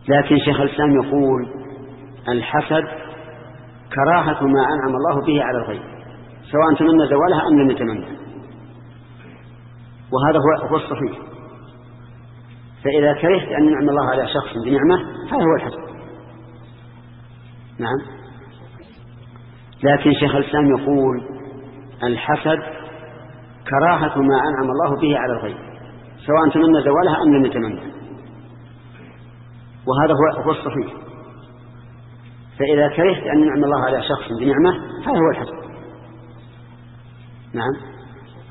لكن شيخ الإسلام يقول الحسد كراهة ما أنعم الله به على الغير، سواء تمنى زوالها أم لم يتمنى، وهذا هو الصحيح. فإذا كرهت أن ينعم الله على شخص بنعمة هذا هو الحسد. نعم. لكن شيخ الإسلام يقول الحسد كراهة ما أنعم الله به على الغير، سواء تمنى زوالها أم لم يتمنى، وهذا هو الصحيح. فإذا كرهت أن ينعم الله على شخص بنعمة هذا هو الحسد. نعم.